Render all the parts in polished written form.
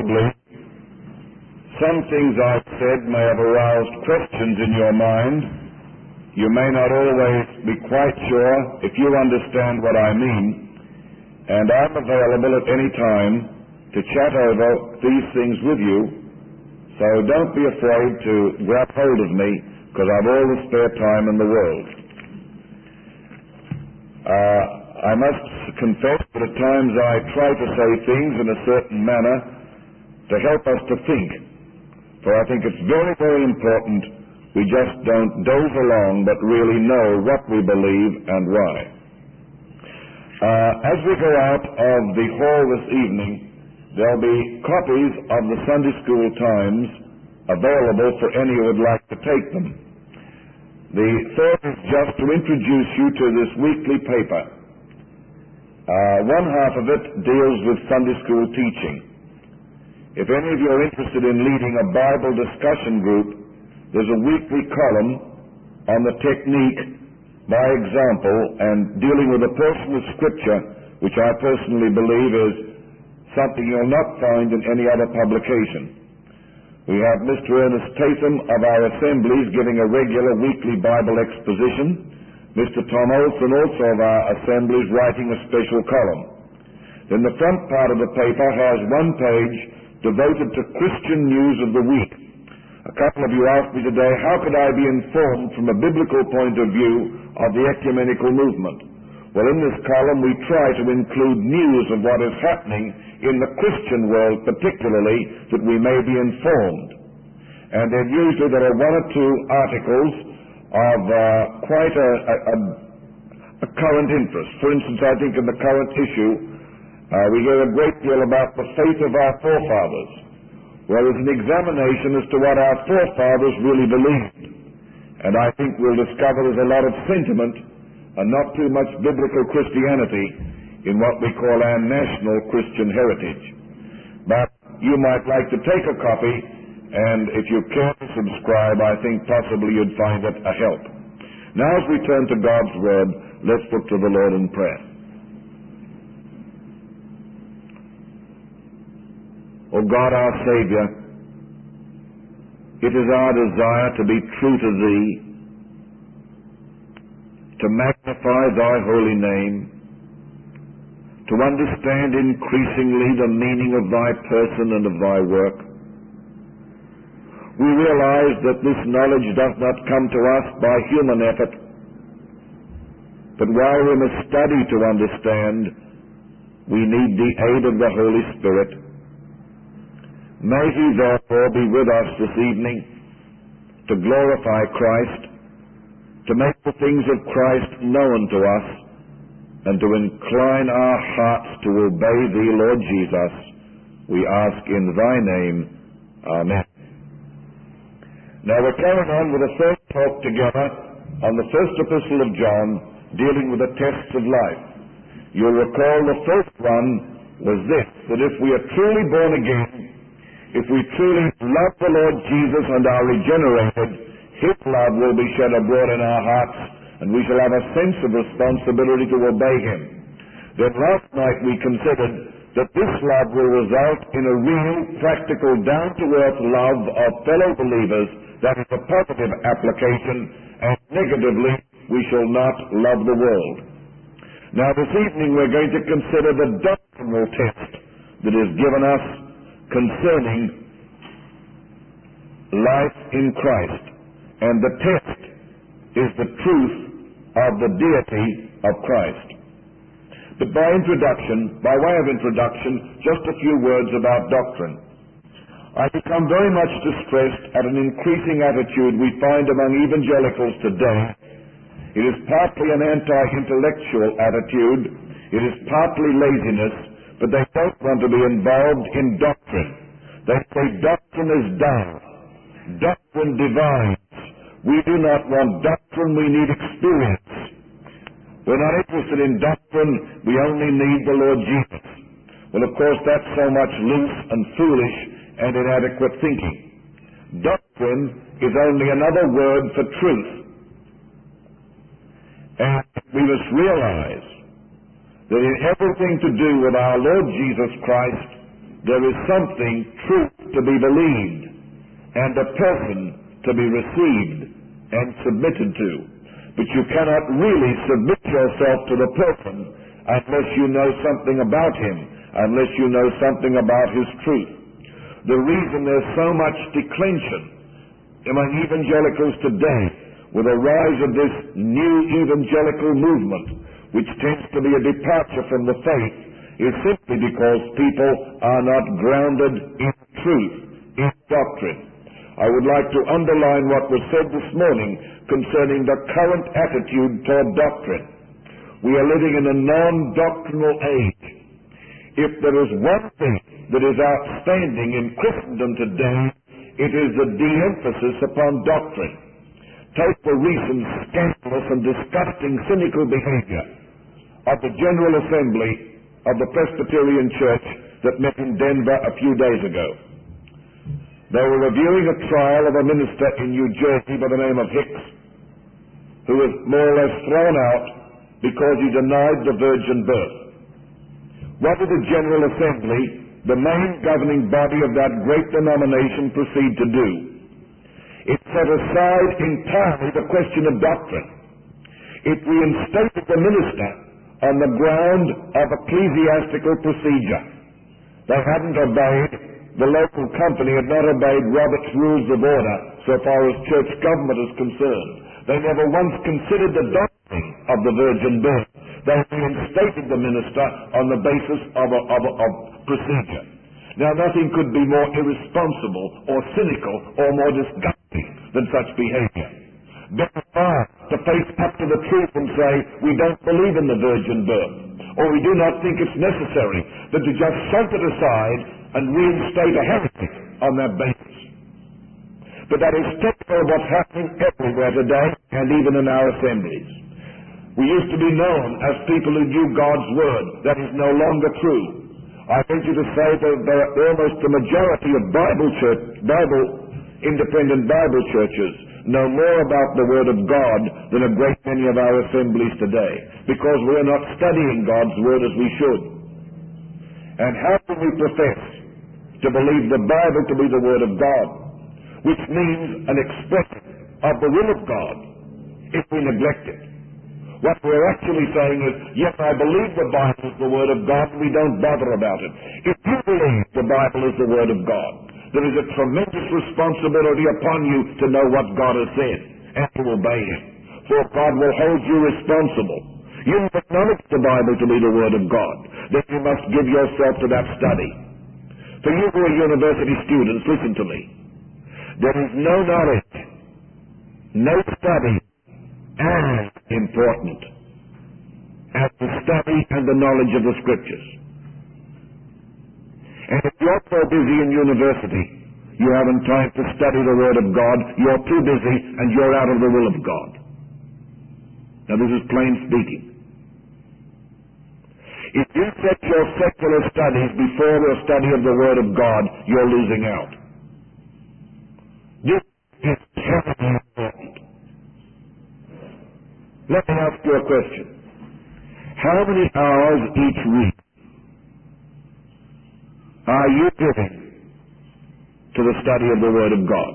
possibly some things I've said may have aroused questions in your mind. You may not always be quite sure if you understand what I mean, and I'm available at any time to chat over these things with you, so don't be afraid to grab hold of me, because I've all the spare time in the world. I must confess that at times I try to say things in a certain manner to help us to think, for I think it's very, very important we just don't doze along but really know what we believe and why. As we go out of the hall this evening, there'll be copies of the Sunday School Times available for any who would like to take them. The thought is just to introduce you to this weekly paper. One half of it deals with Sunday school teaching. If any of you are interested in leading a Bible discussion group, there's a weekly column on the technique by example and dealing with a portion of Scripture, which I personally believe is something you'll not find in any other publication. We have Mr. Ernest Tatham of our assemblies giving a regular weekly Bible exposition. Mr. Tom Olson, also of our assemblies, writing a special column. Then the front part of the paper has one page devoted to Christian news of the week. A couple of you asked me today, how could I be informed from a biblical point of view of the ecumenical movement? Well, in this column we try to include news of what is happening in the Christian world particularly, that we may be informed. And then usually there are one or two articles of quite a current interest. For instance, I think in the current issue we hear a great deal about the faith of our forefathers. Well, there's an examination as to what our forefathers really believed. And I think we'll discover there's a lot of sentiment and not too much biblical Christianity in what we call our national Christian heritage. But you might like to take a copy, and if you care to subscribe, I think possibly you'd find it a help. Now as we turn to God's Word, let's look to the Lord in prayer. O God, our Savior, it is our desire to be true to Thee, to magnify Thy holy name, to understand increasingly the meaning of Thy person and of Thy work. We realize that this knowledge does not come to us by human effort, but while we must study to understand, we need the aid of the Holy Spirit. May He therefore be with us this evening to glorify Christ, to make the things of Christ known to us, and to incline our hearts to obey Thee, Lord Jesus. We ask in Thy name. Amen. Now we're carrying on with a third talk together on the first epistle of John, dealing with the tests of life. You'll recall the first one was this, that if we are truly born again, if we truly love the Lord Jesus and are regenerated, His love will be shed abroad in our hearts, and we shall have a sense of responsibility to obey Him. Then last night we considered that this love will result in a real, practical, down-to-earth love of fellow believers. That is a positive application, and negatively we shall not love the world. Now this evening we're going to consider the doctrinal test that is given us concerning life in Christ. And the test is the truth of the deity of Christ. But by way of introduction, just a few words about doctrine. I become very much distressed at an increasing attitude we find among evangelicals today. It is partly an anti-intellectual attitude, it is partly laziness, but they don't want to be involved in doctrine. They say doctrine is dumb, doctrine divides. We do not want doctrine, we need experience. We're not interested in doctrine, we only need the Lord Jesus. Well, of course, that's so much loose and foolish and inadequate thinking. Doctrine is only another word for truth. And we must realize that in everything to do with our Lord Jesus Christ, there is something, truth, to be believed, and a person to be received and submitted to. But you cannot really submit yourself to the person unless you know something about him, unless you know something about his truth. The reason there's so much declension among evangelicals today, with the rise of this new evangelical movement, which tends to be a departure from the faith, is simply because people are not grounded in truth, in doctrine. I would like to underline what was said this morning concerning the current attitude toward doctrine. We are living in a non-doctrinal age. If there is one thing that is outstanding in Christendom today, it is the de-emphasis upon doctrine. Take the recent scandalous and disgusting cynical behavior of the General Assembly of the Presbyterian Church that met in Denver a few days ago. They were reviewing a trial of a minister in New Jersey by the name of Hicks, who was more or less thrown out because he denied the virgin birth. What did the General Assembly, the main governing body of that great denomination, proceed to do? It set aside entirely the question of doctrine. It reinstated the minister on the ground of ecclesiastical procedure. They hadn't obeyed, the local company had not obeyed Robert's Rules of Order so far as church government is concerned. They never once considered the doctrine of the virgin birth. They reinstated the minister on the basis of procedure. Now, nothing could be more irresponsible or cynical or more disgusting than such behavior. Better far to face up to the truth and say, we don't believe in the virgin birth, or we do not think it's necessary, than to just shove it aside and reinstate a heretic on that basis. But that is typical of what's happening everywhere today, and even in our assemblies. We used to be known as people who knew God's Word. That is no longer true. I venture to say that almost the majority of independent Bible churches know more about the Word of God than a great many of our assemblies today, because we're not studying God's Word as we should. And how can we profess to believe the Bible to be the Word of God, which means an expression of the will of God, if we neglect it? What we're actually saying is, yes, I believe the Bible is the Word of God, and we don't bother about it. If you believe the Bible is the Word of God, there is a tremendous responsibility upon you to know what God has said and to obey Him. For God will hold you responsible. You acknowledge the Bible to be the Word of God, then you must give yourself to that study. For you who are university students, listen to me. There is no knowledge, no study as important as the study and the knowledge of the Scriptures. And if you're so busy in university, you haven't time to study the Word of God, you're too busy and you're out of the will of God. Now this is plain speaking. If you set your secular studies before the study of the Word of God, you're losing out. This is terribly important. Let me ask you a question. How many hours each week are you giving to the study of the Word of God?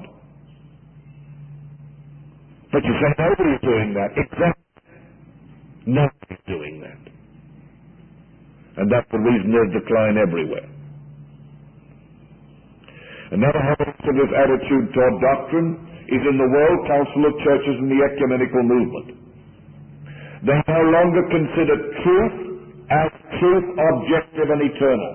But you say nobody's doing that. Exactly. Nobody's doing that. And that's the reason there's decline everywhere. Another evidence of this attitude toward doctrine is in the World Council of Churches and the ecumenical movement. They no longer consider truth as truth objective and eternal.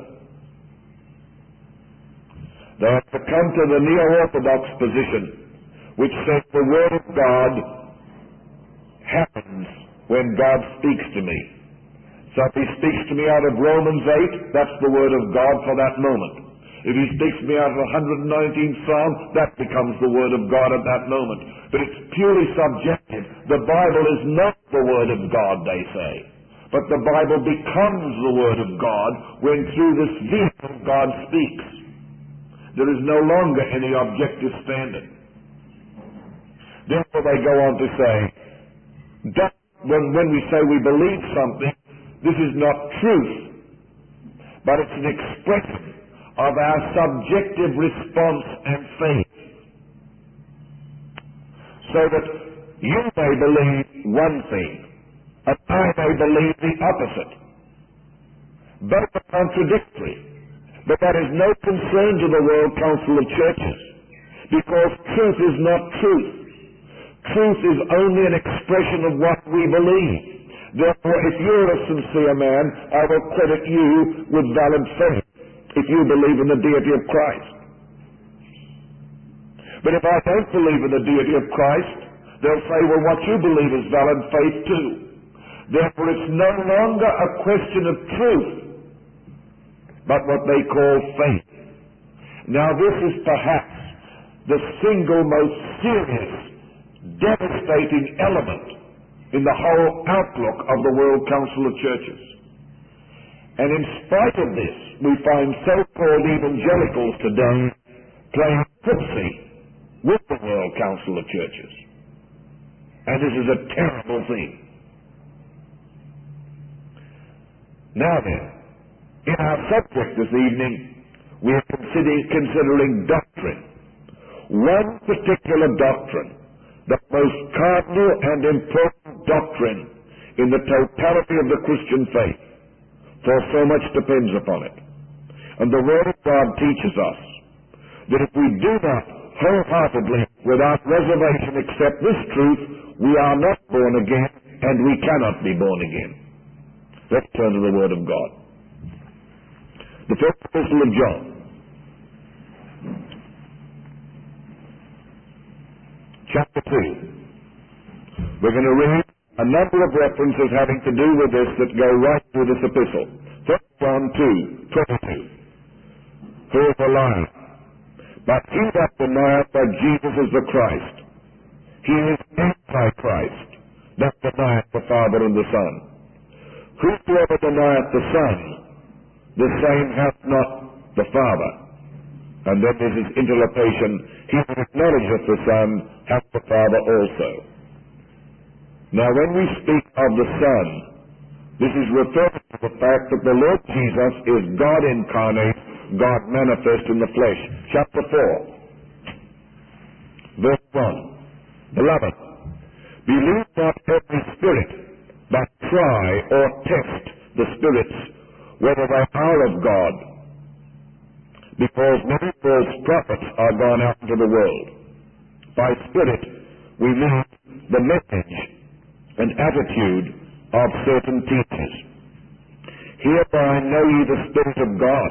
They have succumbed to the neo-orthodox position, which says the Word of God happens when God speaks to me. So if He speaks to me out of Romans 8, that's the Word of God for that moment. If He speaks to me out of the 119th Psalm, that becomes the Word of God at that moment. But it's purely subjective. The Bible is not the Word of God, they say. But the Bible becomes the Word of God when through this vehicle God speaks. There is no longer any objective standard. Therefore they go on to say, when we say we believe something, this is not truth, but it's an expression of our subjective response and faith, so that you may believe one thing, and I may believe the opposite. Both are contradictory, but that is no concern to the World Council of Churches, because truth is not truth. Truth is only an expression of what we believe. Therefore, if you're a sincere man, I will credit you with valid faith if you believe in the deity of Christ. But if I don't believe in the deity of Christ, they'll say, well, what you believe is valid faith too. Therefore, it's no longer a question of truth, but what they call faith. Now, this is perhaps the single most serious, devastating element in the whole outlook of the World Council of Churches. And in spite of this, we find so-called evangelicals today playing footsie with the World Council of Churches. And this is a terrible thing. Now then, in our subject this evening, we are considering doctrine. One particular doctrine, the most cardinal and important doctrine in the totality of the Christian faith, for so much depends upon it. And the Word of God teaches us that if we do not wholeheartedly, without reservation, accept this truth, we are not born again, and we cannot be born again. Let's turn to the Word of God. The first epistle of John, chapter 2. We're going to read a number of references having to do with this that go right through this epistle. 1 John 2:22. Who is a liar? But he that denieth that Jesus is the Christ, he is Antichrist, that denieth the Father and the Son. Whosoever denieth the Son, the same hath not the Father. And then there's his interlopation, he that acknowledgeth the Son hath the Father also. Now when we speak of the Son, this is referring to the fact that the Lord Jesus is God incarnate, God manifest in the flesh. Chapter 4, verse 1. Beloved, believe not every spirit, but try or test the spirits, whether they are of God, because many false prophets are gone out into the world. By spirit, we mean the message and attitude of certain teachers. Hereby know ye the Spirit of God.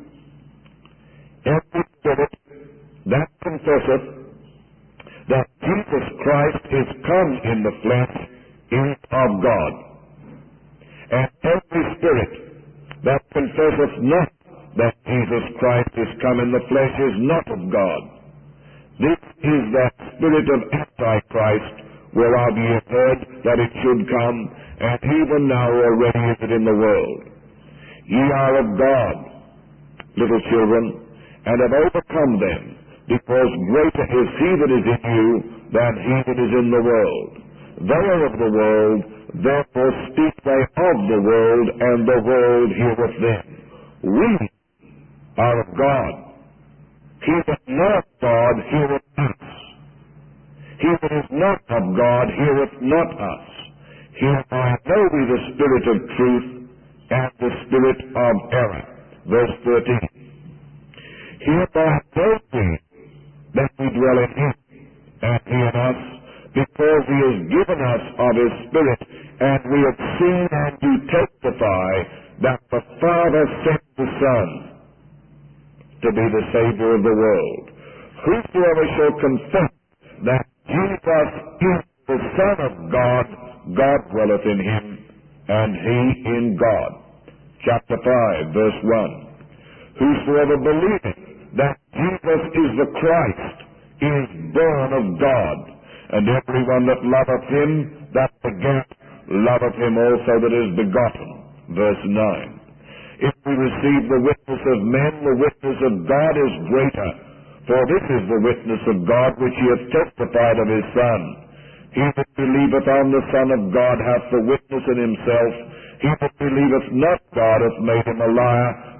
Every spirit that confesseth that Jesus Christ is come in the flesh is of God. And every spirit that confesseth not that Jesus Christ is come in the flesh is not of God. This is that spirit of Antichrist, whereof ye have heard that it should come, and even now already is it in the world. Ye are of God, little children, and have overcome them, because greater is he that is in you than he that is in the world. They are of the world, therefore speak they of the world, and the world heareth them. We are of God. He that knoweth God heareth us. He that is not of God heareth not us. Hereby know we the spirit of truth and the spirit of error. Verse 13. Hereby know we that we dwell in him, and he in us, because he has given us of his Spirit, and we have seen and do testify that the Father sent the Son to be the Savior of the world. Whosoever shall confess that Jesus is the Son of God, God dwelleth in him, and he in God. Chapter 5, verse 1. Whosoever believeth that Jesus is the Christ is born of God, and everyone that loveth him that begat loveth him also that is begotten. Verse 9. If we receive the witness of men, the witness of God is greater, for this is the witness of God which he hath testified of his Son. He that believeth on the Son of God hath the witness in himself. He that believeth not God hath made him a liar,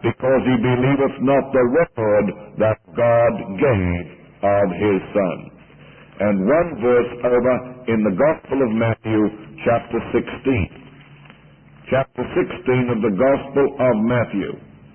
because he believeth not the report that God gave of his Son. And one verse over in the Gospel of Matthew, chapter 16. Chapter 16 of the Gospel of Matthew.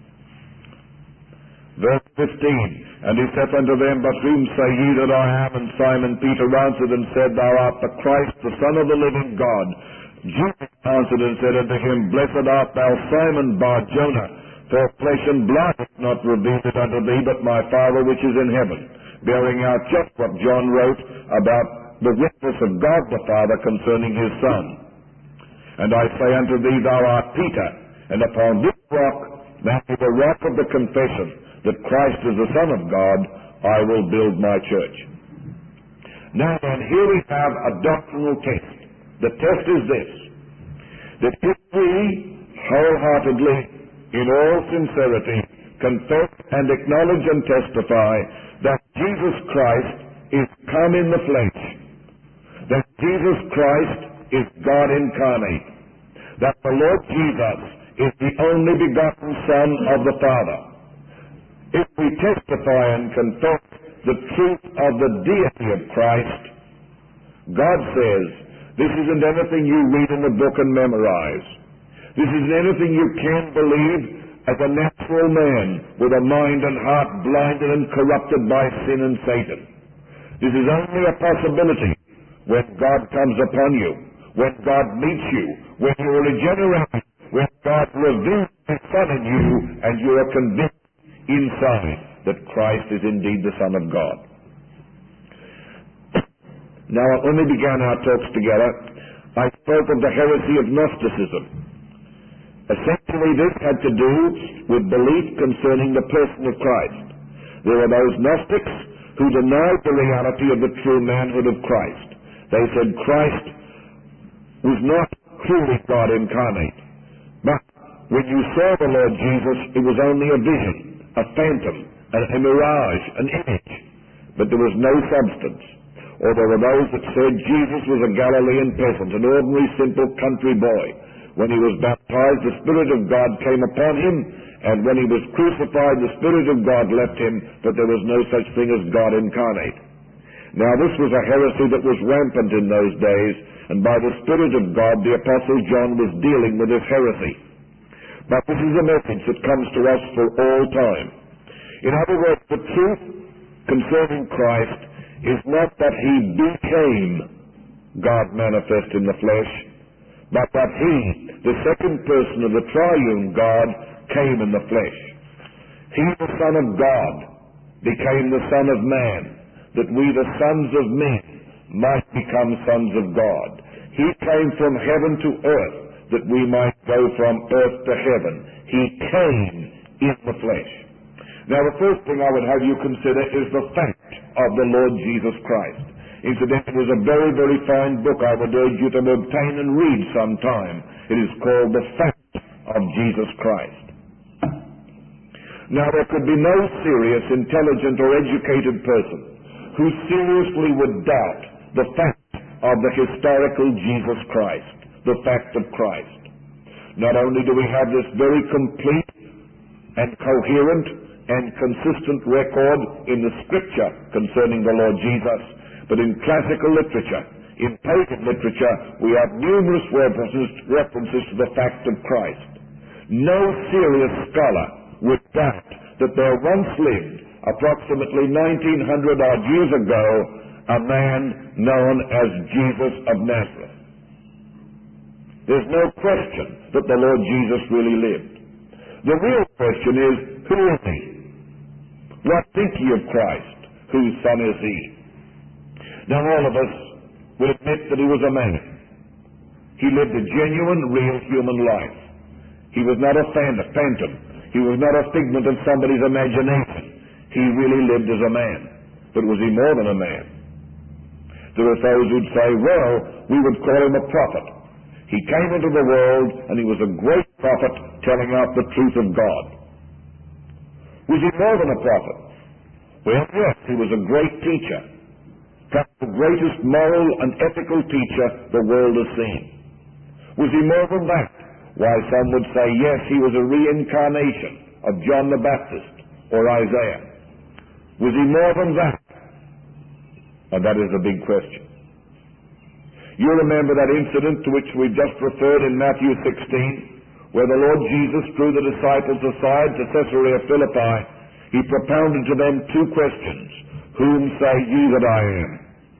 Verse 15. And he saith unto them, But whom say ye that I am? And Simon Peter answered and said, Thou art the Christ, the Son of the living God. Jesus answered and said unto him, Blessed art thou, Simon Bar-Jonah, for flesh and blood hath not revealed it unto thee, but my Father which is in heaven. Bearing out just what John wrote about the witness of God the Father concerning his Son. And I say unto thee, Thou art Peter, and upon this rock, that is the rock of the confession, that Christ is the Son of God, I will build my church. Now then, here we have a doctrinal test. The test is this, that if we wholeheartedly, in all sincerity, confess and acknowledge and testify that Jesus Christ is come in the flesh, that Jesus Christ is God incarnate, that the Lord Jesus is the only begotten Son of the Father. If we testify and confess the truth of the deity of Christ, God says, this isn't anything you read in the book and memorize. This isn't anything you can believe as a natural man with a mind and heart blinded and corrupted by sin and Satan. This is only a possibility when God comes upon you, when God meets you, when you are regenerated, when God reveals his Son in you, and you are convinced inside that Christ is indeed the Son of God. Now, when we began our talks together, I spoke of the heresy of Gnosticism. Essentially, this had to do with belief concerning the person of Christ. There were those Gnostics who denied the reality of the true manhood of Christ. They said Christ was not truly God incarnate. But when you saw the Lord Jesus, it was only a vision, a phantom, a mirage, an image. But there was no substance. Or there were those that said Jesus was a Galilean peasant, an ordinary simple country boy. When he was baptized, the Spirit of God came upon him, and when he was crucified, the Spirit of God left him, but there was no such thing as God incarnate. Now this was a heresy that was rampant in those days, and by the Spirit of God, the Apostle John was dealing with this heresy. But this is a message that comes to us for all time. In other words, the truth concerning Christ is not that he became God manifest in the flesh, but that he, the second person of the triune God, came in the flesh. He, the Son of God, became the Son of Man, that we, the sons of men, might become sons of God. He came from heaven to earth, that we might go from earth to heaven. He came in the flesh. Now, the first thing I would have you consider is the fact of the Lord Jesus Christ. Incidentally, there's a very, very fine book I would urge you to obtain and read sometime. It is called The Fact of Jesus Christ. Now, there could be no serious, intelligent, or educated person who seriously would doubt the fact of the historical Jesus Christ, the fact of Christ. Not only do we have this very complete and coherent and consistent record in the Scripture concerning the Lord Jesus, but in classical literature, in pagan literature, we have numerous references to the fact of Christ. No serious scholar would doubt that there once lived, approximately 1900 odd years ago, a man known as Jesus of Nazareth. There's no question that the Lord Jesus really lived. The real question is, who is he? What think ye of Christ? Whose son is he? Now all of us will admit that he was a man. He lived a genuine, real human life. He was not a phantom. He was not a figment of somebody's imagination. He really lived as a man. But was he more than a man? There are those who'd say, well, we would call him a prophet. He came into the world and he was a great prophet telling out the truth of God. Was he more than a prophet? Well, yes, he was a great teacher. Perhaps the greatest moral and ethical teacher the world has seen. Was he more than that? Why, some would say, yes, he was a reincarnation of John the Baptist or Isaiah? Was he more than that? And that is a big question. You remember that incident to which we just referred in Matthew 16, where the Lord Jesus drew the disciples aside to Caesarea Philippi. He propounded to them two questions. Whom say ye that I am?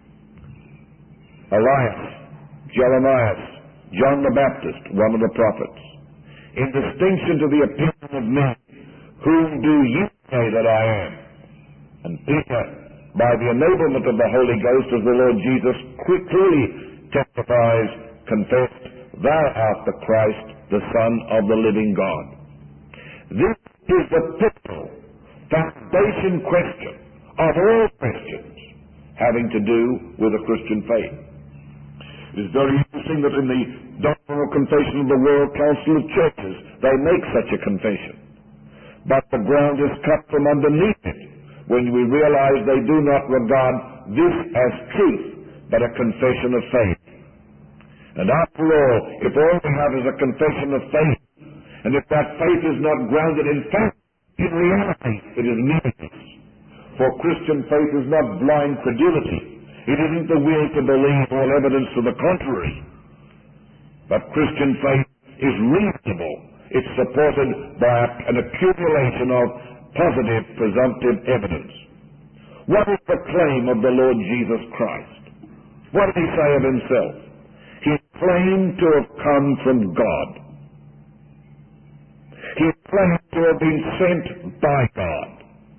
Elias, Jeremiah, John the Baptist, one of the prophets. In distinction to the opinion of men, whom do ye say that I am? And Peter, by the enablement of the Holy Ghost, as the Lord Jesus clearly testifies, confessed, thou art the Christ, the Son of the living God. This is the pivotal foundation question of all Christians having to do with the Christian faith. It is very interesting that in the Doctrinal Confession of the World Council of Churches, they make such a confession. But the ground is cut from underneath it when we realize they do not regard this as truth, but a confession of faith. And after all, if all we have is a confession of faith, and if that faith is not grounded in fact, in reality, it is meaningless. For Christian faith is not blind credulity. It isn't the will to believe all evidence to the contrary. But Christian faith is reasonable. It's supported by an accumulation of positive, presumptive evidence. What is the claim of the Lord Jesus Christ? What did he say of himself? He claimed to have come from God. He claimed to have been sent by God.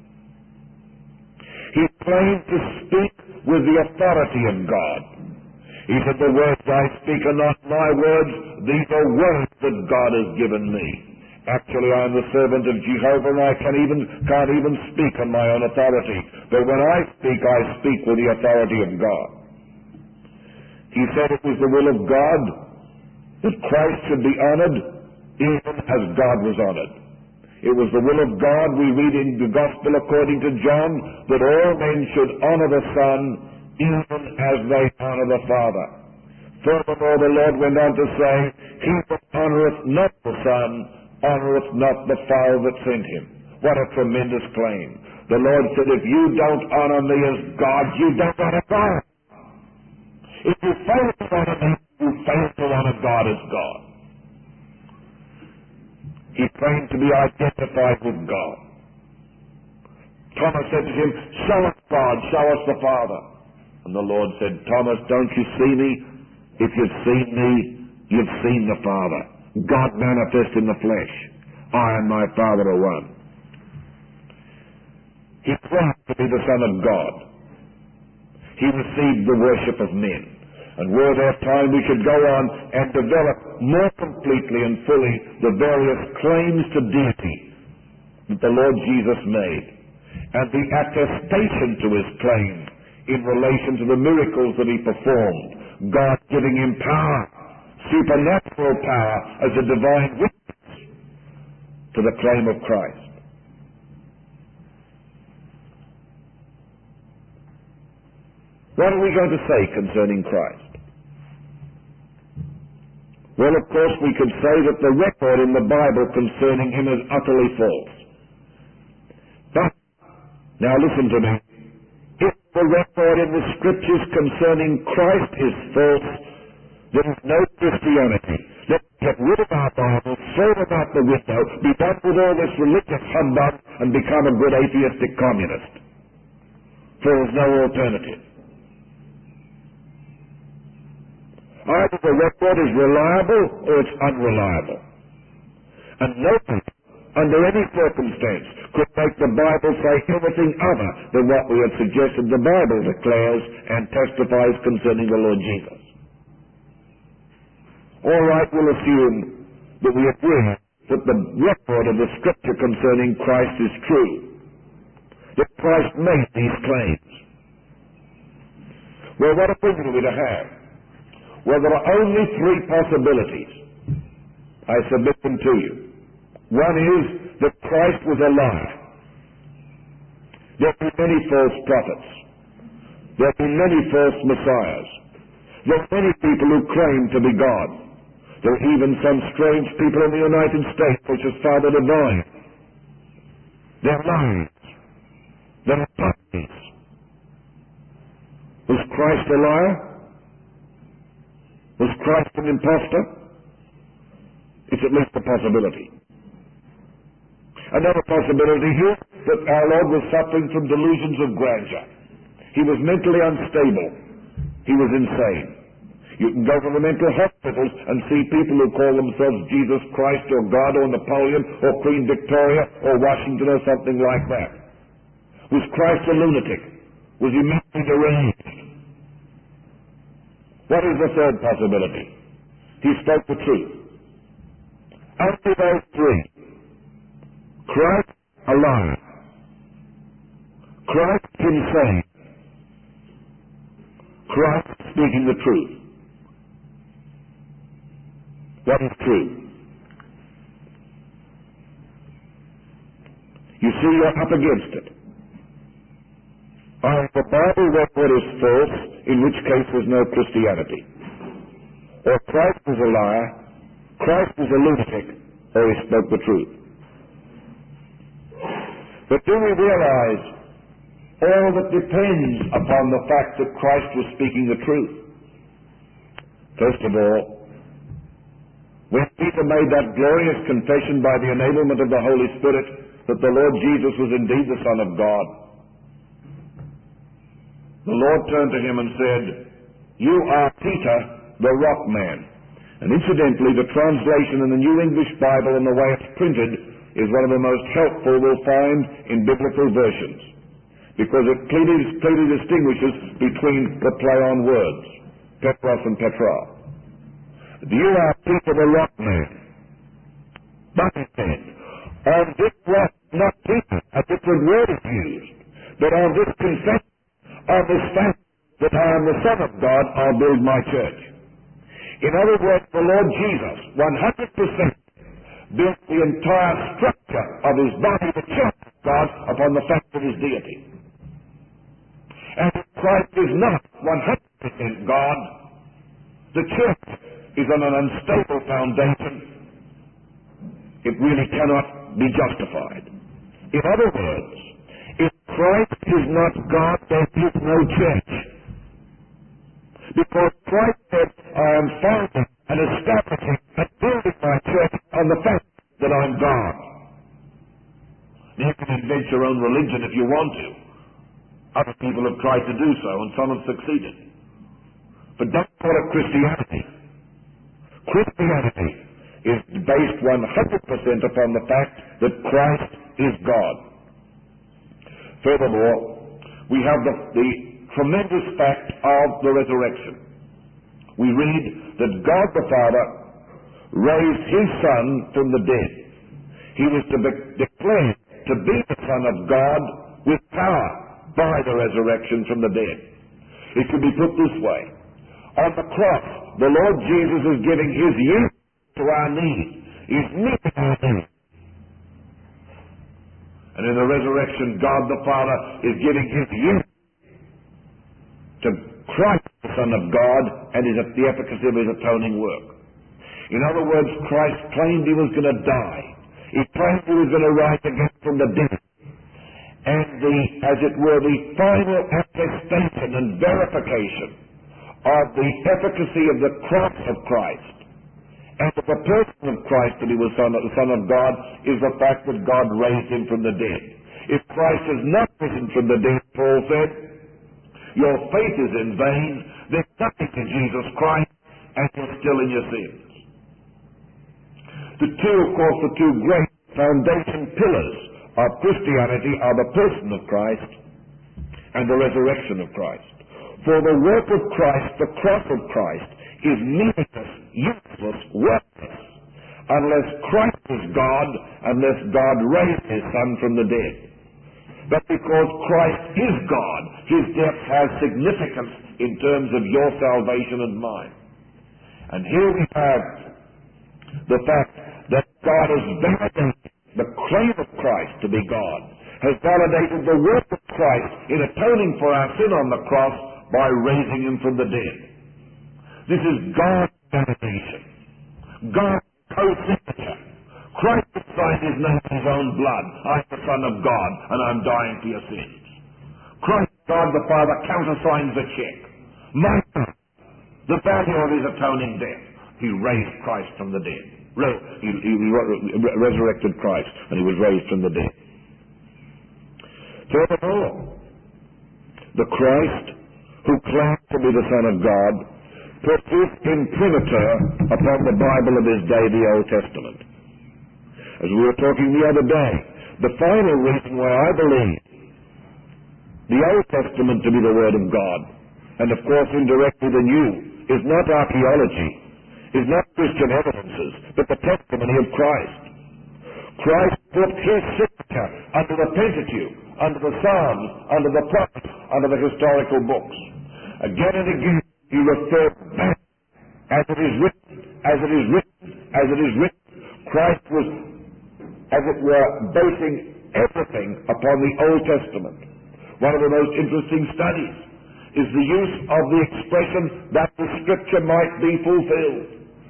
He claimed to speak with the authority of God. He said, the words I speak are not my words, these are words that God has given me. Actually, I am the servant of Jehovah, and I can't even speak on my own authority. But when I speak with the authority of God. He said it was the will of God that Christ should be honored, even as God was honored. It was the will of God, we read in the Gospel according to John, that all men should honor the Son, even as they honor the Father. Furthermore, the Lord went on to say, he that honoreth not the Son, honoreth not the Father that sent him. What a tremendous claim. The Lord said, if you don't honor me as God, you don't honor God. If you fail to honor me, you fail to honor God as God. He claimed to be identified with God. Thomas said to him, show us God, show us the Father. And the Lord said, Thomas, don't you see me? If you've seen me, you've seen the Father. God manifest in the flesh. I and my Father are one. He claimed to be the Son of God. He received the worship of men. And were there time, we should go on and develop more completely and fully the various claims to deity that the Lord Jesus made, and the attestation to his claim in relation to the miracles that he performed, God giving him power, supernatural power, as a divine witness to the claim of Christ. What are we going to say concerning Christ? Well, of course, we could say that the record in the Bible concerning him is utterly false. But, now listen to me, if the record in the Scriptures concerning Christ is false, there is no Christianity. Let's get rid of our Bible, throw it out the window, be done with all this religious humbug, and become a good atheistic communist. For there's no alternative. Either the record is reliable or it's unreliable. And nobody, under any circumstance, could make the Bible say anything other than what we have suggested the Bible declares and testifies concerning the Lord Jesus. All right, we'll assume that we agree that the record of the Scripture concerning Christ is true, that Christ made these claims. Well, what opinion are we to have? Well, there are only three possibilities. I submit them to you. One is that Christ was a liar. There have been many false prophets. There have been many false messiahs. There are many people who claim to be God. There are even some strange people in the United States, such as Father Divine. They're lies. They're lies. Was Christ a liar? Was Christ an impostor? It's at least a possibility. Another possibility here that our Lord was suffering from delusions of grandeur. He was mentally unstable. He was insane. You can go to the mental hospitals and see people who call themselves Jesus Christ or God or Napoleon or Queen Victoria or Washington or something like that. Was Christ a lunatic? Was he mentally deranged? What is the third possibility? He spoke the truth. Only those three. Christ a liar. Christ insane. Christ speaking the truth. What is true? You see, you're up against it. Either the Bible wrote what is false, in which case there's no Christianity. Or Christ is a liar, Christ is a lunatic, or he spoke the truth. But do we realize all that depends upon the fact that Christ was speaking the truth? First of all, when Peter made that glorious confession by the enablement of the Holy Spirit that the Lord Jesus was indeed the Son of God, the Lord turned to him and said, "You are Peter, the rock man." And incidentally, the translation in the New English Bible and the way it's printed is one of the most helpful we'll find in biblical versions, because it clearly distinguishes between the play on words, Petros and Petra. You are Peter the rock man. But he said, on this rock, not Peter, a different word is used, but on this confession, on this fact that I am the Son of God, I'll build my church. In other words, the Lord Jesus, 100%, built the entire structure of his body, the church of God, upon the fact of his deity. And if Christ is not 100% God, the church is on an unstable foundation. It really cannot be justified. In other words, if Christ is not God, there is no church. Because Christ said, I am founding and establishing and building my church on the fact that I'm God. You can invent your own religion if you want to. Other people have tried to do so, and some have succeeded. But don't call it Christianity. Christianity is based 100% upon the fact that Christ is God. Furthermore, we have the tremendous fact of the resurrection. We read that God the Father raised his Son from the dead. He was to be declared to be the Son of God with power by the resurrection from the dead. It can be put this way. On the cross, the Lord Jesus is giving his youth to our need. He's meeting our need. And in the resurrection, God the Father is giving his youth to Christ, the Son of God, and the efficacy of his atoning work. In other words, Christ claimed he was going to die. He claimed he was going to rise again from the dead. And as it were, the final attestation and verification of the efficacy of the cross of Christ and of the person of Christ that he was the Son of God is the fact that God raised him from the dead. If Christ has not risen from the dead, Paul said, your faith is in vain, there's nothing to Jesus Christ, and you're still in your sins. The two great foundation pillars of Christianity are the person of Christ and the resurrection of Christ. For the work of Christ, the cross of Christ, is meaningless, useless, worthless, unless Christ is God, unless God raised his Son from the dead. But because Christ is God, his death has significance in terms of your salvation and mine. And here we have the fact that God has validated the claim of Christ to be God, has validated the work of Christ in atoning for our sin on the cross by raising him from the dead. This is God's validation, God's co-signature. Christ signed his name in his own blood. I'm the Son of God, and I'm dying for your sins. Christ, God the Father, countersigns the check. The value of his atoning death. He raised Christ from the dead. He resurrected Christ, and he was raised from the dead. Furthermore, the Christ who claimed to be the Son of God put his imprimatur upon the Bible of his day, the Old Testament. As we were talking the other day, the final reason why I believe the Old Testament to be the Word of God, and of course indirectly the New, is not archaeology, is not Christian evidences, but the testimony of Christ. Christ put his signature under the Pentateuch, under the Psalms, under the prophets, under the historical books. Again and again he referred back, as it is written, as it is written, as it is written. Christ was, as it were, basing everything upon the Old Testament. One of the most interesting studies is the use of the expression that the Scripture might be fulfilled.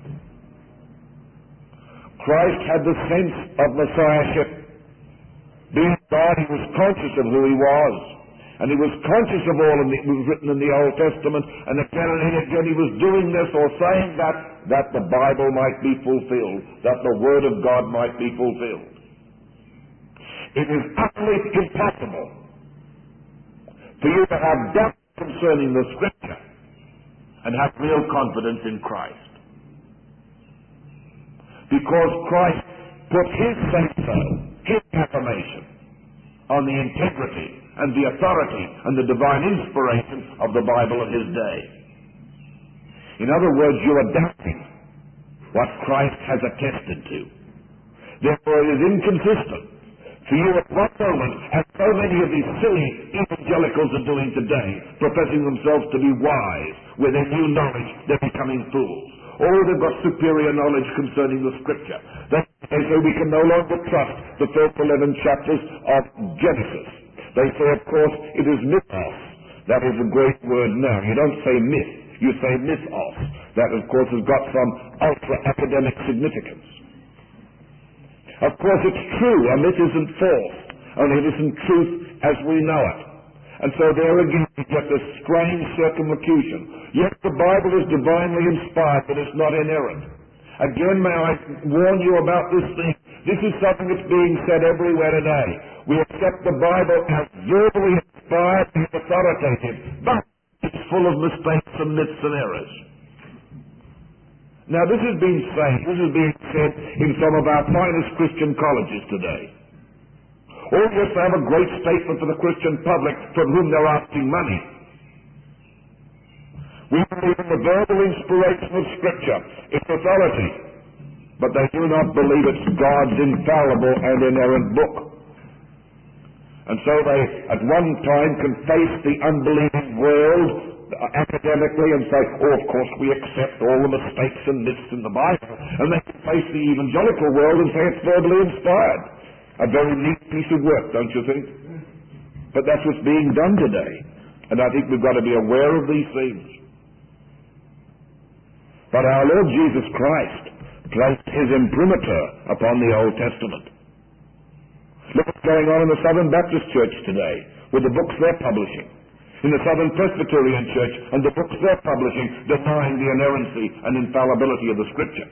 Christ had the sense of Messiahship. Being God, he was conscious of who he was. And he was conscious of all that was written in the Old Testament. And again and again he was doing this or saying that the Bible might be fulfilled, that the Word of God might be fulfilled. It is utterly impossible for you to have doubt concerning the Scripture and have real confidence in Christ. Because Christ put his say-so, his affirmation, on the integrity and the authority and the divine inspiration of the Bible of his day. In other words, you are doubting what Christ has attested to. Therefore, it is inconsistent for you at one moment, as so many of these silly evangelicals are doing today, professing themselves to be wise, with their new knowledge, they're becoming fools. Oh, they've got superior knowledge concerning the Scripture. They say we can no longer trust the first 11 chapters of Genesis. They say, of course, it is mythos. That is a great word now. You don't say myth, you say mythos. That, of course, has got some ultra-academic significance. Of course, it's true. A myth isn't false, only it isn't truth as we know it. And so there again you get this strange circumlocution. Yes, the Bible is divinely inspired, but it's not inerrant. Again, may I warn you about this thing. This is something that's being said everywhere today. We accept the Bible as verbally inspired and authoritative, but it's full of mistakes and myths and errors. Now this is being said in some of our finest Christian colleges today. Oh yes, they have a great statement for the Christian public from whom they're asking money. We believe in the verbal inspiration of Scripture, its authority, but they do not believe it's God's infallible and inerrant book. And so they at one time can face the unbelieving world academically and say, oh, of course we accept all the mistakes and myths in the Bible. And they can face the evangelical world and say it's verbally inspired. A very neat piece of work, don't you think? But that's what's being done today. And I think we've got to be aware of these things. But our Lord Jesus Christ placed his imprimatur upon the Old Testament. Look what's going on in the Southern Baptist Church today with the books they're publishing. In the Southern Presbyterian Church and the books they're publishing denying the inerrancy and infallibility of the Scripture.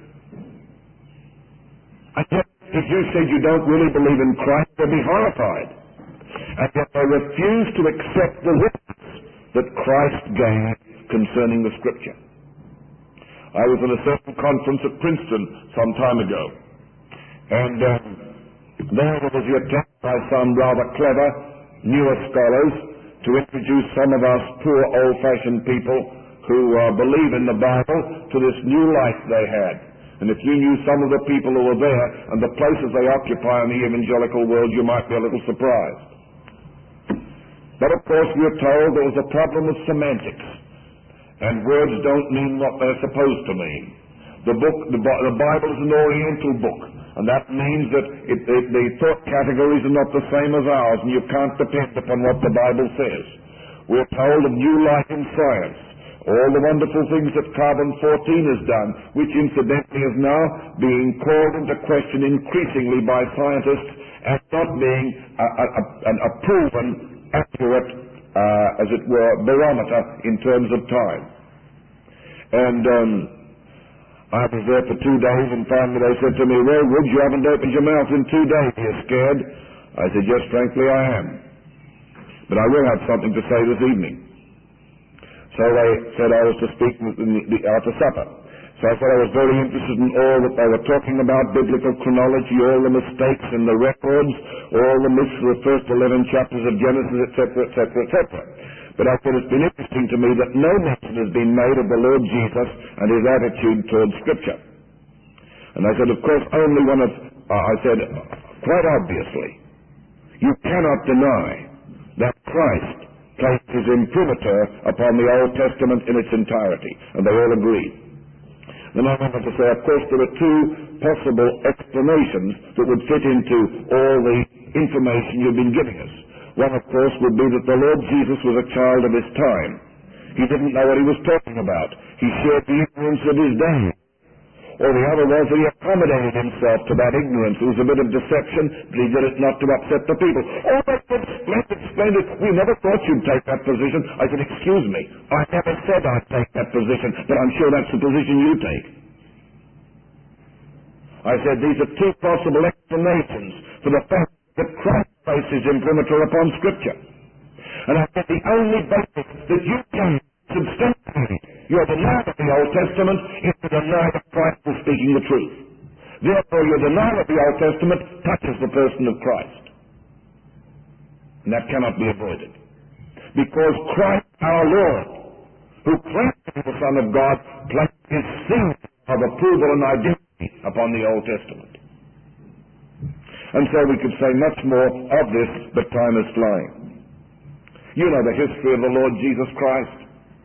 And yet, if you said you don't really believe in Christ, they'll be horrified. And yet they refuse to accept the witness that Christ gave concerning the Scripture. I was in a certain conference at Princeton some time ago, and there was the attempt by some rather clever, newer scholars to introduce some of us poor old-fashioned people who believe in the Bible to this new light they had. And if you knew some of the people who were there and the places they occupy in the evangelical world, you might be a little surprised. But of course we are told there was a problem of semantics, and words don't mean what they're supposed to mean. The Bible is an Oriental book, and that means that the thought categories are not the same as ours, and you can't depend upon what the Bible says. We're told of new light in science. All the wonderful things that carbon-14 has done, which incidentally is now being called into question increasingly by scientists as not being a proven, accurate, as it were, barometer in terms of time. And I was there for 2 days, and finally they said to me, "Well, Woods, you haven't opened your mouth in 2 days. You're scared?" I said, "Yes, frankly, I am. But I will have something to say this evening." So they said I was to speak after supper. So I said I was very interested in all that they were talking about, biblical chronology, all the mistakes in the records, all the myths of the first 11 chapters of Genesis, etc., etc., etc. But I said it's been interesting to me that no mention has been made of the Lord Jesus and his attitude towards Scripture. And I said, of course, only one of, I said, quite obviously, you cannot deny that Christ placed his imprimatur upon the Old Testament in its entirety. And they all agreed. Then I wanted to say, of course, there are 2 possible explanations that would fit into all the information you've been giving us. One, of course, would be that the Lord Jesus was a child of his time. He didn't know what he was talking about. He shared the ignorance of his day. Or the other was that he accommodated himself to that ignorance. It was a bit of deception, but he did it not to upset the people. "Oh, that's splendid. We never thought you'd take that position." I said, "Excuse me, I never said I'd take that position, but I'm sure that's the position you take." I said, these are 2 possible explanations for the fact that Christ placed his imprimatur upon Scripture. And I said, the only basis that you can substantiate your denial of the Old Testament is the denial of Christ for speaking the truth. Therefore, your denial of the Old Testament touches the person of Christ. And that cannot be avoided. Because Christ, our Lord, who claims to be the Son of God, placed his seal of approval and identity upon the Old Testament. And so we could say much more of this, but time is flying. You know the history of the Lord Jesus Christ.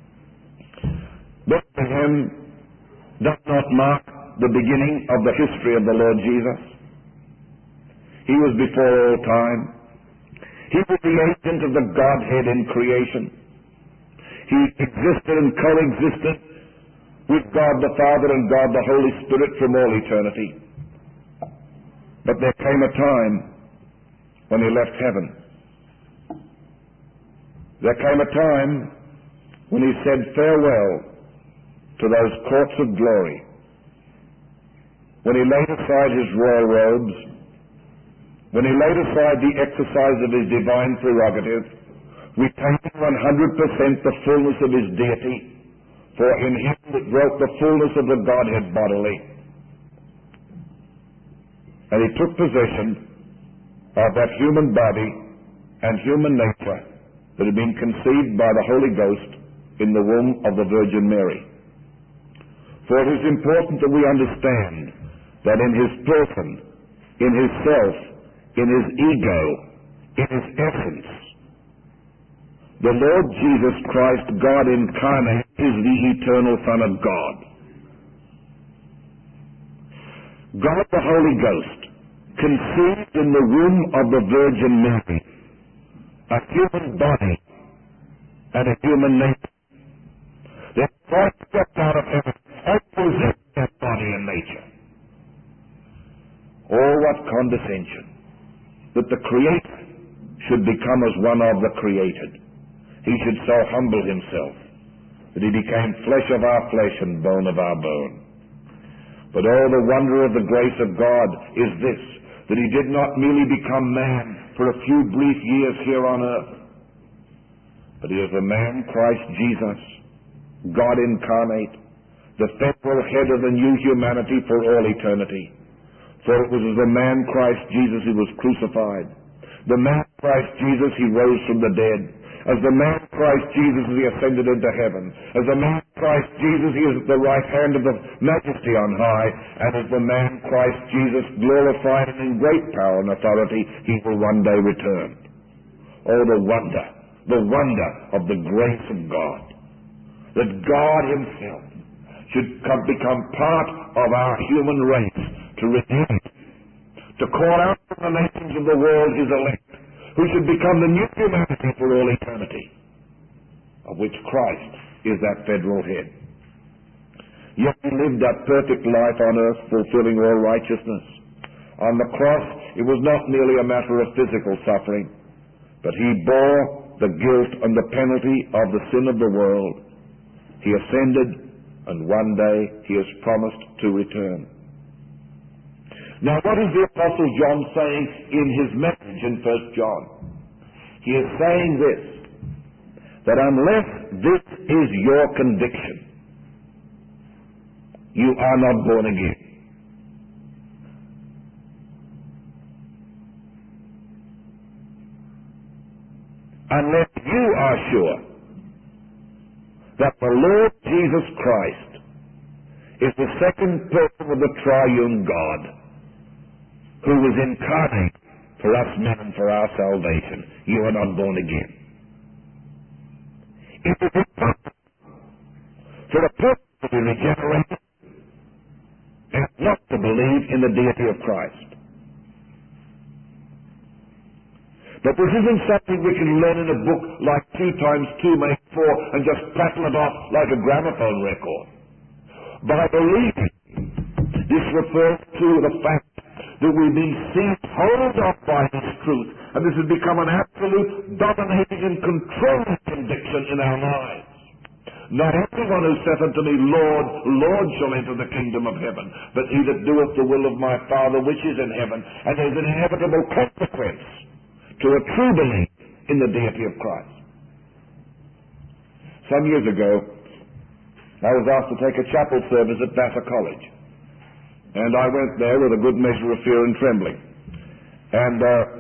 Bethlehem does not mark the beginning of the history of the Lord Jesus. He was before all time. He was the agent of the Godhead in creation. He existed and coexisted with God the Father and God the Holy Spirit from all eternity. But there came a time when he left heaven. There came a time when he said farewell to those courts of glory, when he laid aside his royal robes, when he laid aside the exercise of his divine prerogative, retaining 100% the fullness of his deity, for in him that dwelt the fullness of the Godhead bodily. And he took possession of that human body and human nature that had been conceived by the Holy Ghost in the womb of the Virgin Mary. For it is important that we understand that in his person, in his self, in his ego, in his essence, the Lord Jesus Christ, God incarnate, is the eternal Son of God. God the Holy Ghost conceived in the womb of the Virgin Mary a human body and a human nature. Then Christ stepped out of heaven and possessed that body and nature. Oh, what condescension that the Creator should become as one of the created. He should so humble himself that he became flesh of our flesh and bone of our bone. But oh, the wonder of the grace of God is this, that he did not merely become man for a few brief years here on earth, but he is the man Christ Jesus, God incarnate, the federal head of the new humanity for all eternity. For it was as the man Christ Jesus he was crucified. The man Christ Jesus he rose from the dead. As the man Christ Jesus he ascended into heaven. As the man Christ Jesus he is at the right hand of the Majesty on high. And as the man Christ Jesus glorified and in great power and authority, he will one day return. Oh, the wonder of the grace of God. That God himself should become part of our human race, to redeem it, to call out from the nations of the world his elect, who should become the new humanity for all eternity, of which Christ is that federal head. Yet he lived that perfect life on earth, fulfilling all righteousness. On the cross, it was not merely a matter of physical suffering, but he bore the guilt and the penalty of the sin of the world. He ascended, and one day he has promised to return. Now, what is the Apostle John saying in his message in 1 John? He is saying this, that unless this is your conviction, you are not born again. Unless you are sure that the Lord Jesus Christ is the second person of the triune God who was incarnate for us men and for our salvation, you are not born again. It is impossible for a person to be regenerated and not to believe in the deity of Christ. But this isn't something we can learn in a book like 2 times 2 makes 4 and just prattle it off like a gramophone record. By believing, this refers to the fact that we've been seized hold of by this truth, and this has become an absolute dominating and controlling conviction in our lives. Not everyone who saith unto me, Lord, Lord, shall enter the kingdom of heaven, but he that doeth the will of my Father which is in heaven. And there's an inevitable consequence to a true belief in the deity of Christ. Some years ago, I was asked to take a chapel service at Vassar College. And I went there with a good measure of fear and trembling. And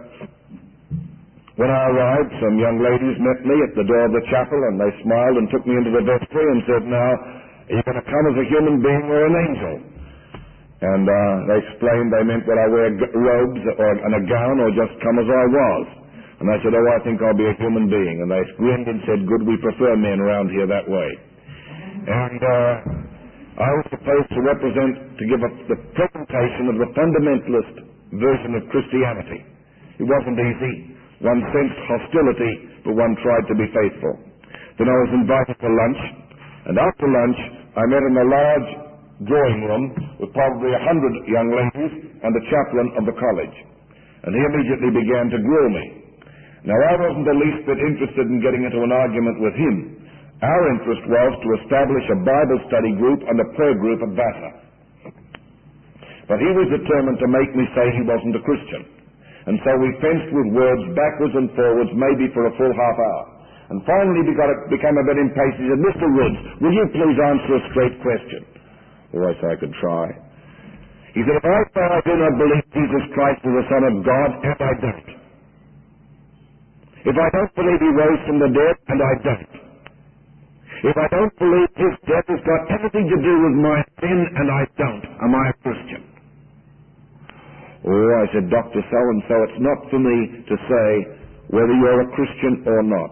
when I arrived, some young ladies met me at the door of the chapel, and they smiled and took me into the vestry and said, now, are you going to come as a human being or an angel? And they explained they meant that I wear robes and a gown or just come as I was. And I said, oh, I think I'll be a human being. And they grinned and said, good, we prefer men around here that way. And I was supposed to give the presentation of the fundamentalist version of Christianity. It wasn't easy. One sensed hostility, but one tried to be faithful. Then I was invited to lunch, and after lunch I met in a large drawing room with probably 100 young ladies and the chaplain of the college. And he immediately began to grill me. Now, I wasn't the least bit interested in getting into an argument with him. Our interest was to establish a Bible study group and a prayer group at Vassar. But he was determined to make me say he wasn't a Christian. And so we fenced with words backwards and forwards, maybe for a full half hour. And finally became a bit impatient. He said, Mr. Woods, will you please answer a straight question? Oh, I said I could try. He said, if I say I do not believe Jesus Christ is the Son of God, and I don't. If I don't believe he rose from the dead, and I don't. If I don't believe his death has got anything to do with my sin, and I don't, am I a Christian? Oh, I said, Dr. So-and-so, it's not for me to say whether you're a Christian or not.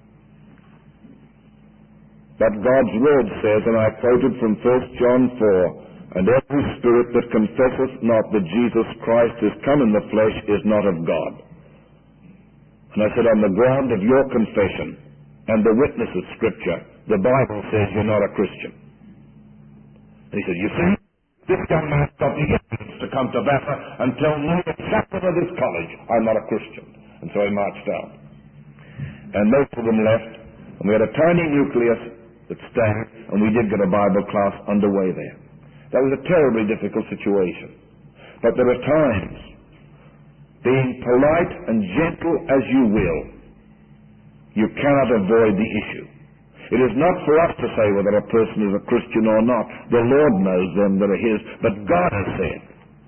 But God's Word says, and I quoted from 1 John 4, and every spirit that confesseth not that Jesus Christ is come in the flesh is not of God. And I said, on the ground of your confession and the witness of Scripture, the Bible says you're not a Christian. And he said, you see, this young man's got the influence to come to Vassar and tell me, the chaplain of this college, I'm not a Christian. And so he marched out. And most of them left, and we had a tiny nucleus that stayed, and we did get a Bible class underway there. That was a terribly difficult situation. But there are times, being polite and gentle as you will, you cannot avoid the issue. It is not for us to say whether a person is a Christian or not. The Lord knows them that are his. But God has said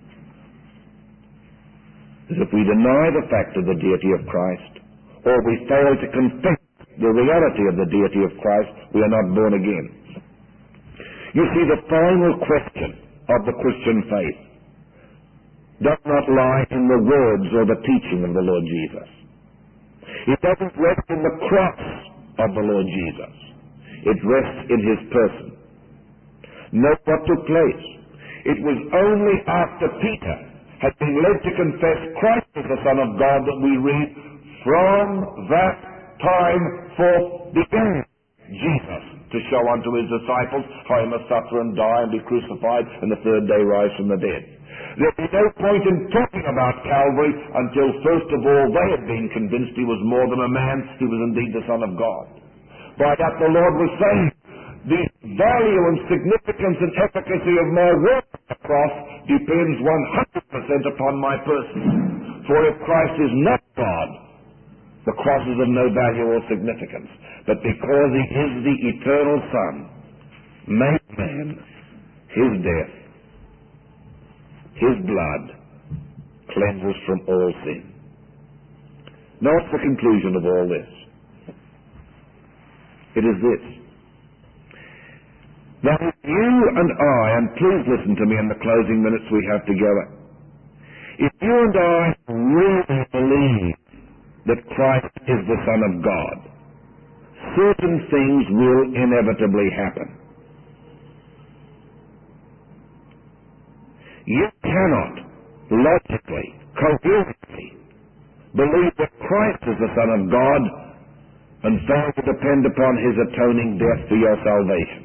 that if we deny the fact of the deity of Christ, or we fail to confess the reality of the deity of Christ, we are not born again. You see, the final question of the Christian faith does not lie in the words or the teaching of the Lord Jesus. It doesn't rest in the cross of the Lord Jesus. It rests in his person. Note what took place. It was only after Peter had been led to confess Christ as the Son of God that we read, from that time forth began Jesus to to show unto his disciples how he must suffer and die and be crucified and the third day rise from the dead. There'd be no point in talking about Calvary until first of all they had been convinced he was more than a man, he was indeed the Son of God. By that the Lord was saying, the value and significance and efficacy of my work on the cross depends 100% upon my person. For if Christ is not God, the cross is of no value or significance. But because he is the eternal Son, made man, his death, his blood cleanses from all sin. Now what's the conclusion of all this? It is this. That if you and I, and please listen to me in the closing minutes we have together, if you and I really believe that Christ is the Son of God, certain things will inevitably happen. You cannot logically, coherently believe that Christ is the Son of God and fail to depend upon his atoning death for your salvation.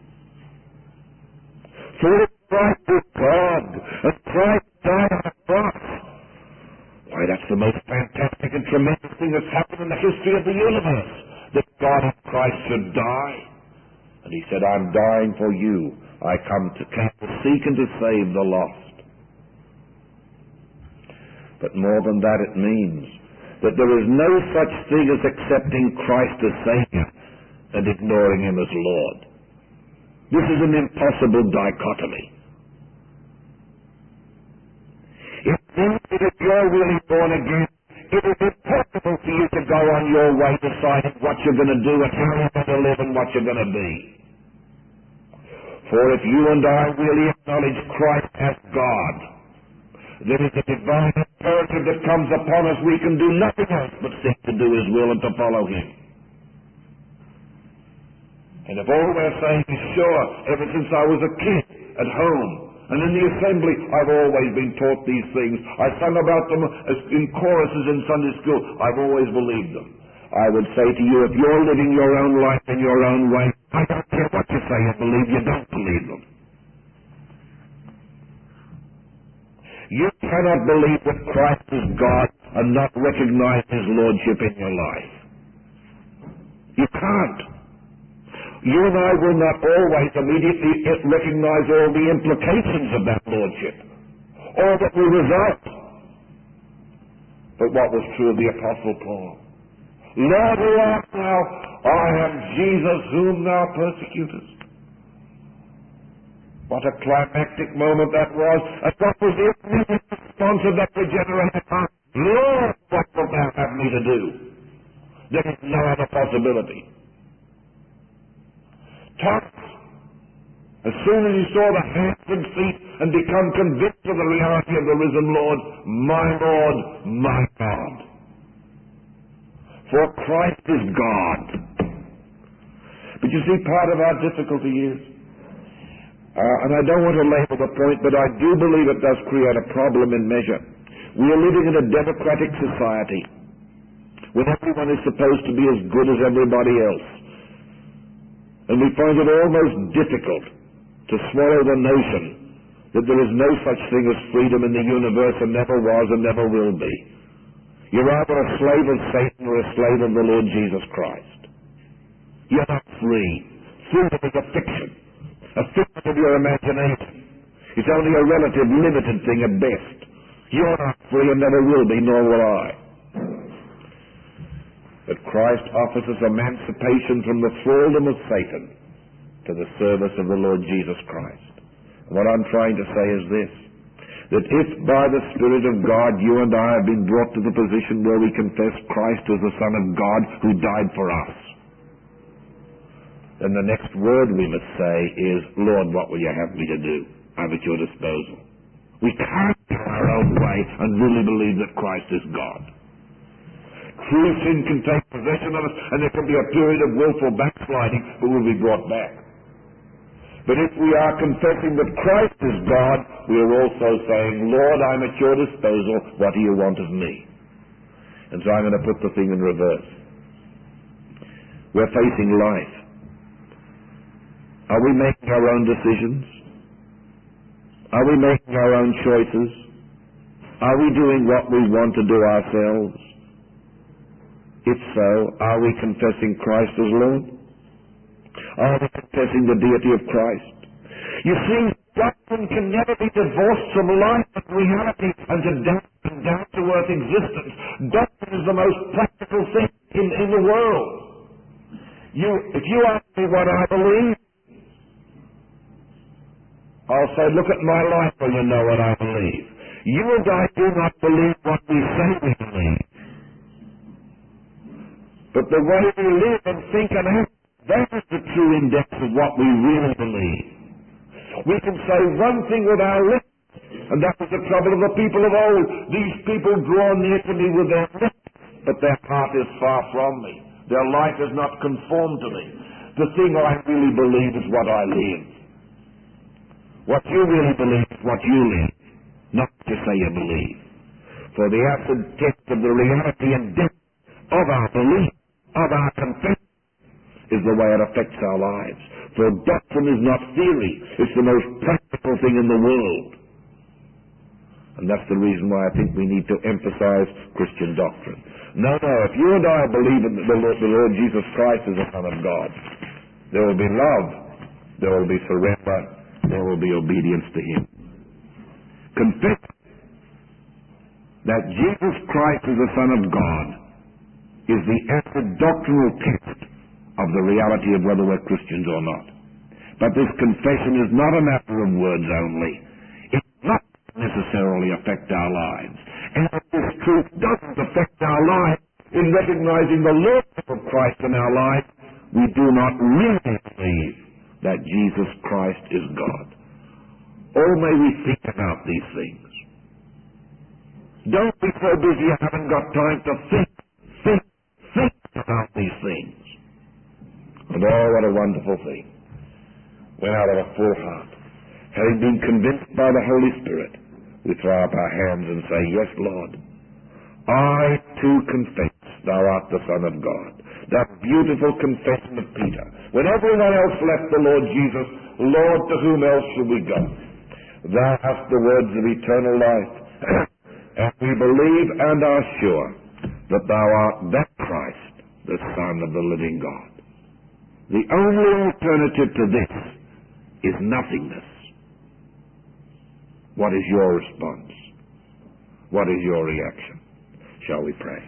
For if Christ is God and Christ died on the cross, why, that's the most fantastic and tremendous thing that's happened in the history of the universe, that God in Christ should die. And he said, I'm dying for you. I came to seek and to save the lost. But more than that, it means that there is no such thing as accepting Christ as Savior and ignoring him as Lord. This is an impossible dichotomy. It means that if you're really born again, it is impossible for you to go on your way deciding what you're going to do and how you're going to live and what you're going to be. For if you and I really acknowledge Christ as God, there is a divine imperative that comes upon us. We can do nothing else but seek to do his will and to follow him. And if all we're saying is, sure, ever since I was a kid at home and in the assembly, I've always been taught these things. I sung about them in choruses in Sunday school. I've always believed them. I would say to you, if you're living your own life in your own way, I don't care what you say you believe, you don't believe them. You cannot believe that Christ is God and not recognize his lordship in your life. You can't. You and I will not always immediately recognize all the implications of that lordship, all that will result. But what was true of the Apostle Paul? Lord, who art thou? I am Jesus whom thou persecutest. What a climactic moment that was. And what was the immediate response of that regenerated heart? Lord, what wilt thou have me to do? There is no other possibility. Thomas, as soon as he saw the hands and feet and become convinced of the reality of the risen Lord, my God. For Christ is God. But you see, part of our difficulty is, and I don't want to label the point, but I do believe it does create a problem in measure. We are living in a democratic society when everyone is supposed to be as good as everybody else. And we find it almost difficult to swallow the notion that there is no such thing as freedom in the universe and never was and never will be. You're either a slave of Satan or a slave of the Lord Jesus Christ. You're not free. Freedom is a fiction of your imagination. It's only a relative, limited thing at best. You're not free and never will be, nor will I. But Christ offers us emancipation from the thraldom of Satan to the service of the Lord Jesus Christ. And what I'm trying to say is this, that if by the Spirit of God you and I have been brought to the position where we confess Christ as the Son of God who died for us, then the next word we must say is, Lord, what will you have me to do? I'm at your disposal. We can't go our own way and really believe that Christ is God. True sin can take possession of us, and there can be a period of willful backsliding, but we'll be brought back. But if we are confessing that Christ is God, we are also saying, Lord, I'm at your disposal. What do you want of me? And so I'm going to put the thing in reverse. We're facing life. Are we making our own decisions? Are we making our own choices? Are we doing what we want to do ourselves? If so, are we confessing Christ as Lord? Are we confessing the deity of Christ? You see, doctrine can never be divorced from life and reality and down-to-earth existence. Doctrine is the most practical thing in the world. If you ask me what I believe, I'll say, look at my life and you know what I believe. You and I do not believe what we say we believe. But the way we live and think and act, that is the true index of what we really believe. We can say one thing with our lips, and that was the trouble of the people of old. These people draw near to me with their lips, but their heart is far from me. Their life is not conformed to me. The thing I really believe is what I live. What you really believe is what you live, not to say you believe. For the acid test of the reality and depth of our belief, of our confession, is the way it affects our lives. For doctrine is not theory. It's the most practical thing in the world. And that's the reason why I think we need to emphasize Christian doctrine. No, if you and I believe in the Lord Jesus Christ as the Son of God, there will be love, there will be surrender, there will be obedience to Him. Confess that Jesus Christ is the Son of God is the acid doctrinal test of the reality of whether we're Christians or not. But this confession is not a matter of words only. It does not necessarily affect our lives. And if this truth doesn't affect our lives in recognizing the Lordship of Christ in our lives, we do not really believe that Jesus Christ is God. Oh, may we think about these things. Don't be so busy you haven't got time to think about these things. And oh, what a wonderful thing. When out of a full heart, having been convinced by the Holy Spirit, we throw up our hands and say, yes, Lord, I too confess thou art the Son of God. That beautiful confession of Peter. When everyone else left the Lord Jesus, Lord, to whom else shall we go? Thou hast the words of eternal life. And we believe and are sure that thou art that Christ, the Son of the living God. The only alternative to this is nothingness. What is your response? What is your reaction? Shall we pray?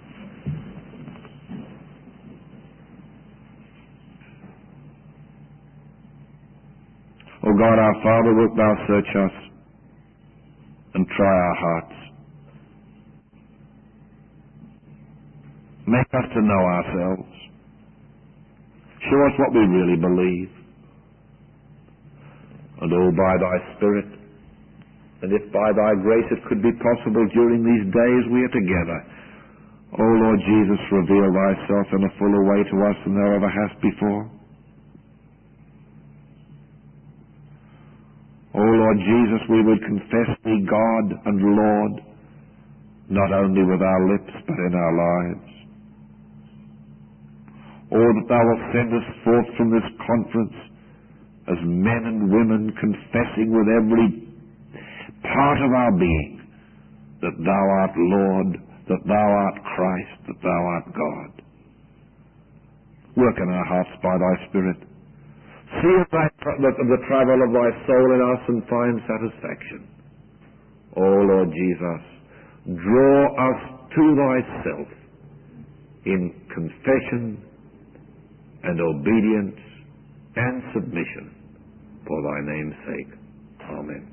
O God, our Father, wilt thou search us and try our hearts. Make us to know ourselves. Show us what we really believe. And oh, by thy Spirit, and if by thy grace it could be possible during these days we are together, O Lord Jesus, reveal thyself in a fuller way to us than thou ever hast before. O Lord Jesus, we would confess thee God and Lord, not only with our lips, but in our lives. Oh, that thou wilt send us forth from this conference as men and women confessing with every part of our being that thou art Lord, that thou art Christ, that thou art God. Work in our hearts by thy Spirit. See the travel of thy soul in us and find satisfaction. Oh Lord Jesus, draw us to thyself in confession and obedience and submission for thy name's sake. Amen.